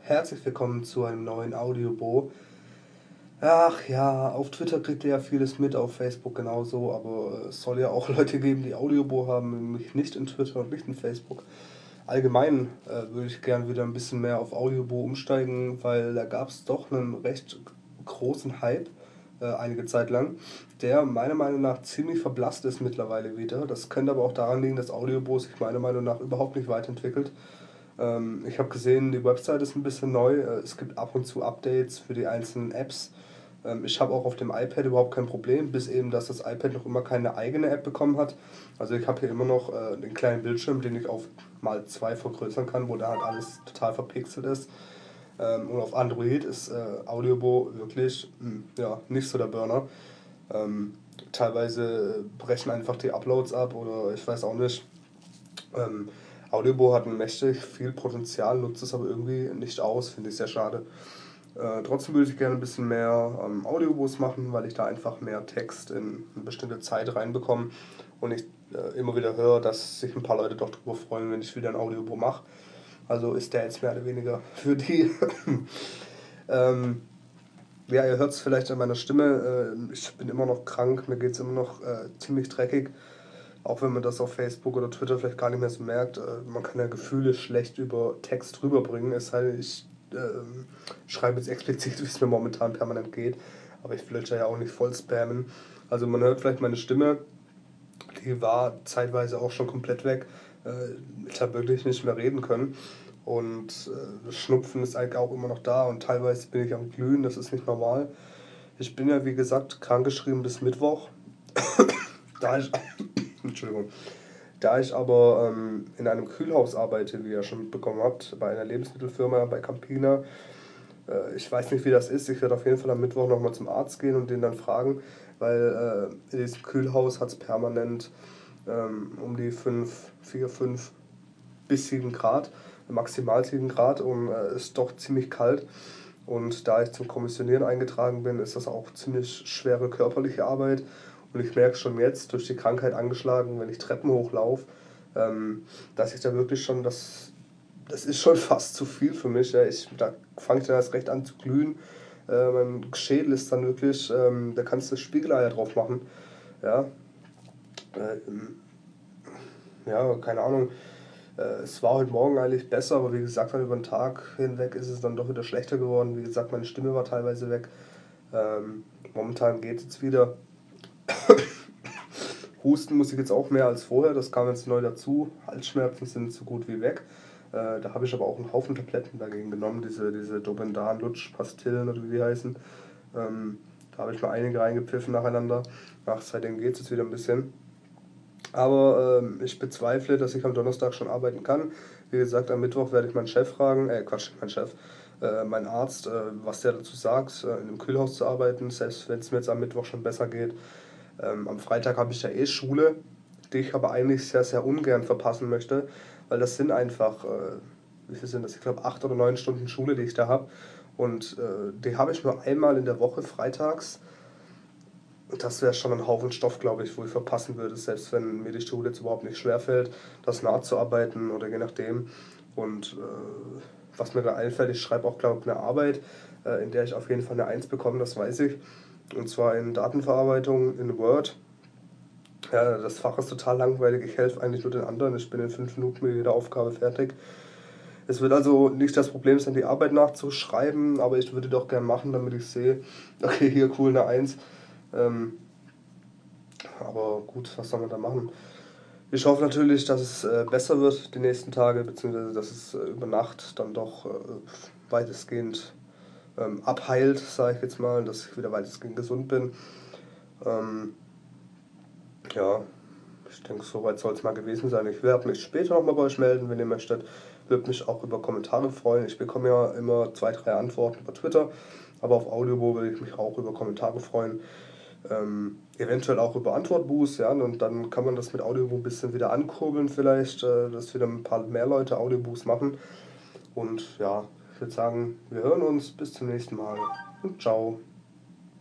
Herzlich willkommen zu einem neuen Audiobo. Ach ja, auf Twitter kriegt ihr ja vieles mit, auf Facebook genauso, aber es soll ja auch Leute geben, die Audiobo haben, nämlich nicht in Twitter und nicht in Facebook. Allgemein würde ich gerne wieder ein bisschen mehr auf Audiobo umsteigen, weil da gab es doch einen recht großen Hype einige Zeit lang, der meiner Meinung nach ziemlich verblasst ist mittlerweile wieder. Das könnte aber auch daran liegen, dass Audiobo sich meiner Meinung nach überhaupt nicht weiterentwickelt. Ich habe gesehen, die Website ist ein bisschen neu. Es gibt ab und zu Updates für die einzelnen Apps. Ich habe auch auf dem iPad überhaupt kein Problem, bis eben, dass das iPad noch immer keine eigene App bekommen hat. Also ich habe hier immer noch den kleinen Bildschirm, den ich auf mal 2 vergrößern kann, wo da halt alles total verpixelt ist. Und auf Android ist Audiobo wirklich ja, nicht so der Burner. Teilweise brechen einfach die Uploads ab oder ich weiß auch nicht. Ähm, Audiobo hat mächtig viel Potenzial, nutzt es aber irgendwie nicht aus, finde ich sehr schade. Trotzdem würde ich gerne ein bisschen mehr Audiobos machen, weil ich da einfach mehr Text in eine bestimmte Zeit reinbekomme und ich immer wieder höre, dass sich ein paar Leute doch darüber freuen, wenn ich wieder ein Audiobo mache. Also ist der jetzt mehr oder weniger für die. ähm, ja, ihr hört es vielleicht an meiner Stimme. Ich bin immer noch krank, mir geht es immer noch ziemlich dreckig. Auch wenn man das auf Facebook oder Twitter vielleicht gar nicht mehr so merkt. Man kann ja Gefühle schlecht über Text rüberbringen. Es sei denn, ich schreibe jetzt explizit, wie es mir momentan permanent geht. Aber ich will ja auch nicht voll spammen. Also man hört vielleicht meine Stimme. Die war zeitweise auch schon komplett weg. Ich habe wirklich nicht mehr reden können. Und das Schnupfen ist eigentlich auch immer noch da. Und teilweise bin ich am Glühen. Das ist nicht normal. Ich bin ja, wie gesagt, krankgeschrieben bis Mittwoch. Da ich, Entschuldigung, da ich aber in einem Kühlhaus arbeite, wie ihr schon mitbekommen habt, bei einer Lebensmittelfirma, bei Campina, ich weiß nicht, wie das ist. Ich werde auf jeden Fall am Mittwoch nochmal zum Arzt gehen und den dann fragen, weil in diesem Kühlhaus hat es permanent um die 5 bis 7 Grad, maximal 7 Grad und ist doch ziemlich kalt. Und da ich zum Kommissionieren eingetragen bin, ist das auch ziemlich schwere körperliche Arbeit. Und ich merke schon jetzt, durch die Krankheit angeschlagen, wenn ich Treppen hochlaufe, dass ich da wirklich schon, das ist schon fast zu viel für mich. Ja. Da fange ich dann erst recht an zu glühen. Mein Schädel ist dann wirklich, da kannst du Spiegeleier drauf machen. Ja, ja, keine Ahnung. Es war heute Morgen eigentlich besser, aber wie gesagt, dann über den Tag hinweg ist es dann doch wieder schlechter geworden. Wie gesagt, meine Stimme war teilweise weg. Momentan geht es jetzt wieder. Husten muss ich jetzt auch mehr als vorher, das kam jetzt neu dazu. Halsschmerzen sind so gut wie weg. Da habe ich aber auch einen Haufen Tabletten dagegen genommen, diese Dobendan-Lutsch-Pastillen oder wie die heißen. Da habe ich mal einige reingepfiffen nacheinander. Ach, seitdem geht es jetzt wieder ein bisschen. Aber ich bezweifle, dass ich am Donnerstag schon arbeiten kann. Wie gesagt, am Mittwoch werde ich meinen Chef fragen, Quatsch, mein Chef, meinen Arzt, was der dazu sagt, in einem Kühlhaus zu arbeiten, selbst wenn es mir jetzt am Mittwoch schon besser geht. Am Freitag habe ich ja eh Schule, die ich aber eigentlich sehr, sehr ungern verpassen möchte, weil das sind einfach, wie viel sind das? Ich glaube 8 oder 9 Stunden Schule, die ich da habe. Und die habe ich nur einmal in der Woche, freitags. Und das wäre schon ein Haufen Stoff, glaube ich, wo ich verpassen würde, selbst wenn mir die Schule jetzt überhaupt nicht schwerfällt, das nachzuarbeiten oder je nachdem. Und was mir da einfällt, ich schreibe auch, glaube ich, eine Arbeit, in der ich auf jeden Fall eine Eins bekomme, das weiß ich. Und zwar in Datenverarbeitung in Word. Ja, das Fach ist total langweilig, ich helfe eigentlich nur den anderen, ich bin in 5 Minuten mit jeder Aufgabe fertig. Es wird also nicht das Problem sein, die Arbeit nachzuschreiben, aber ich würde doch gern machen, damit ich sehe, okay, hier cool, eine Eins. Ähm, aber gut, was soll man da machen? Ich hoffe natürlich, dass es besser wird die nächsten Tage, beziehungsweise dass es über Nacht dann doch weitestgehend abheilt, sage ich jetzt mal, dass ich wieder weitestgehend gesund bin. Ähm, ja, ich denke, soweit soll es mal gewesen sein. Ich werde mich später nochmal bei euch melden, wenn ihr möchtet. Würde mich auch über Kommentare freuen. Ich bekomme ja immer 2, 3 Antworten über Twitter, aber auf Audiobo würde ich mich auch über Kommentare freuen. Eventuell auch über Antwortboost, ja, und dann kann man das mit Audioboo ein bisschen wieder ankurbeln vielleicht, dass wieder ein paar mehr Leute Audioboost machen. Und ja, ich würde sagen, wir hören uns, bis zum nächsten Mal und ciao.